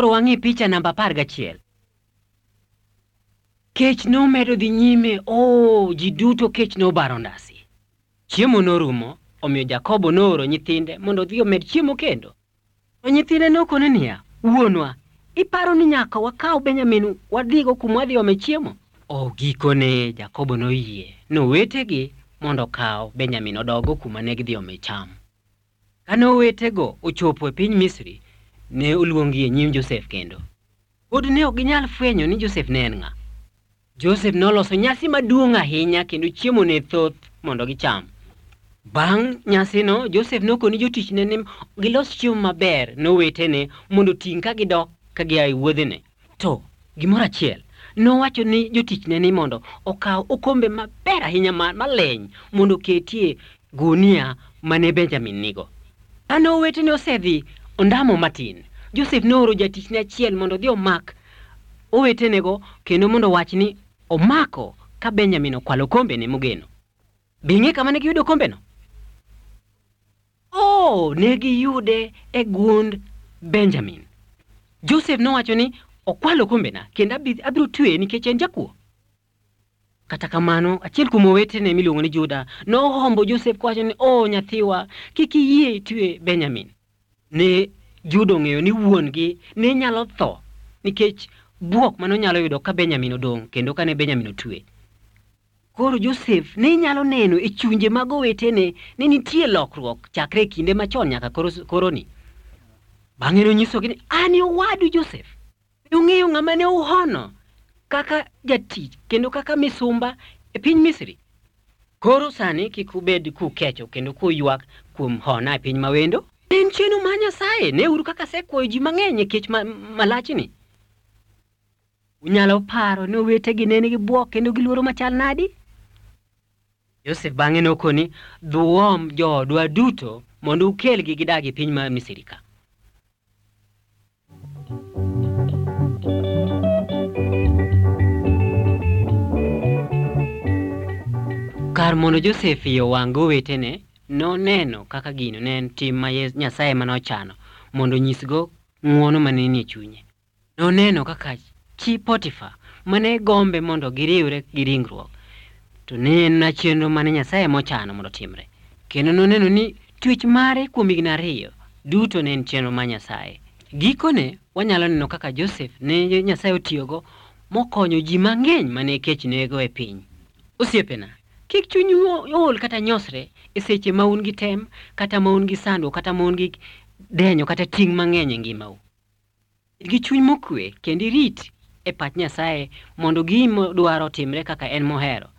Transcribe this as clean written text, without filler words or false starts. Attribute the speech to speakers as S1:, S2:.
S1: Koro wang'i picha namba 11. Kech nomedo dhi nyime, ji duto kech nobaro ndasi. Chiemo norumo, omiyo Jakobo nooro nyithinde mondo odhi omed chiemo kendo. To nyithinde nokone niya, wuonwa, iparo ni nyaka wakaw Benjamin wadhigo kuma wadhi ome chiemo? Gikone Jakobo noyie, nowetegi mondo kaw Benjamin odogo kuma ne gidhi ome cham. Kane owetego ochopo e piny Misri, ne oluongi e nyim Josef kendo. Pod ne ok ginyal fwenyo ni Josef ne en ng'a. Josef noloso nyasi maduong' ahinya kendo chiemo ne thoth mondo gicham. Bang' nyasino, Josef nokoni jotichne ni gilos chiemo maber nowetene mondo ting' ka gidok ka gia e wuodhene. To gimoro achiel, nowacho ni jotichne ni mondo okaw okombe maber ahinya maleny mondo ketie gunia mane Benjamin nigo. Kane owetene osedhi ondamo matin, Josef nooro jatichne achiel mondo dhi omak owetenego kendo mondo wach ni omako ka Benjamin okwalo kombene mogeno. Bing'e kama ne giyudo kombeno? Ne giyude e gund Benjamin. Josef nowacho ni okwalo kombena kendo abiro tweye nikech en jakuo. Kata kamano, achiel kuom owetene miluongo ni Juda nohombo Josef kowacho ni nyathiwa, kik iyie twe Benjamin. Ne Juda ong'eyo ni wuon-gi ne nyalo tho nikech buok manonyalo yudo ka Benjamin odong' kendo kane Benjamin otwe. Koro Josef ne nyalo neno e chunje mag owetene ni nitie lokruok chakre e kinde machon nyaka koroni. Bang'e nonyisogi ni an owadu Josef. Ung'eyo ng'ama ne uhono kaka jatich kendo kaka misumba e piny Misri. Koro sani kik ubed kukecho kendo kuywak kuom hona e piny mawendo. En chenro mar Nyasaye, ne uru kaka sekwoyo ji mang'eny e kech malachni. Unyalo paro ni owetegi ne nigi buok kendo giluoro machal nadi? Josef bang'e nokoni, dhuom joodwa duto mondo ukelgi gidag e piny mar Misri ka. Kar mondo Josef iyo wang' owetene, noneno kaka gino ne en tim ma Nyasaye manochano mondo nyisgo ng'wono mane nie chunye. Noneno kaka chi Potifa mane gombe mondo giriwre gi ringruok, to ne en chenro mane Nyasaye mochano mondo timre. Kendo noneno ni twech mare kuom higni 2 duto ne en chenro mar Nyasaye. Gikone wanyalo neno kaka Josef ne Nyasaye otiyogo mokonyo ji mang'eny mane kech nego e piny. Osiepena, kik chunyu ol kata nyosre e seche ma un gi tem, kata ma un gi sando, kata ma un gi denyo, kata ting' mang'eny e ngimau. Gi chuny mokwe kendo irit e pach Nyasaye mondo gimo dwaro timre kaka en mohero.